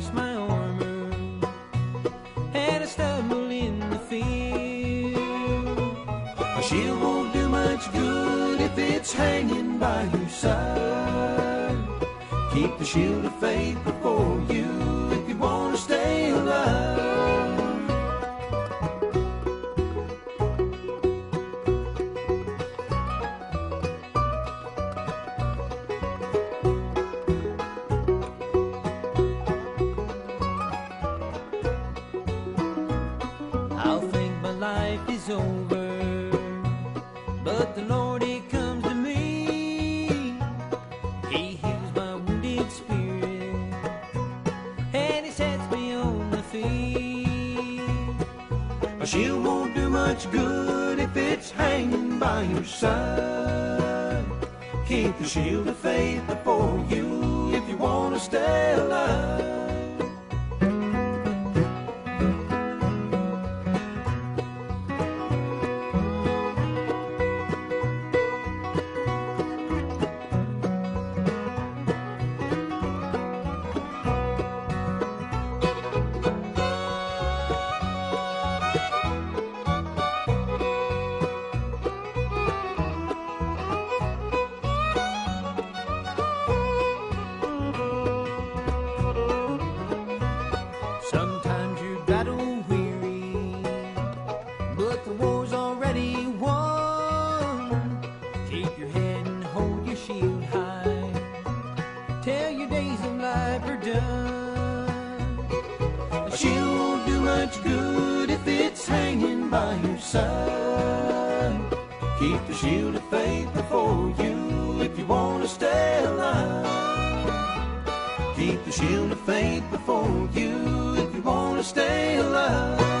pierce my armor and I stumble in the field. A shield won't do much good if it's hanging by your side. Keep the shield of faith before you if you want to stay alive. I'll think my life is over, but the Lord, He comes to me. He heals my wounded spirit, and He sets me on my feet. A shield won't do much good if it's hanging by your side. Keep the shield of faith before you if you want to stay alive. Sometimes you're battle weary, but the war's already won. Keep your head and hold your shield high till your days of life are done. A shield won't do much good if it's hanging by your side. Keep the shield of faith before you if you want to stay alive. Keep the shield of faith before you if you want to stay alive.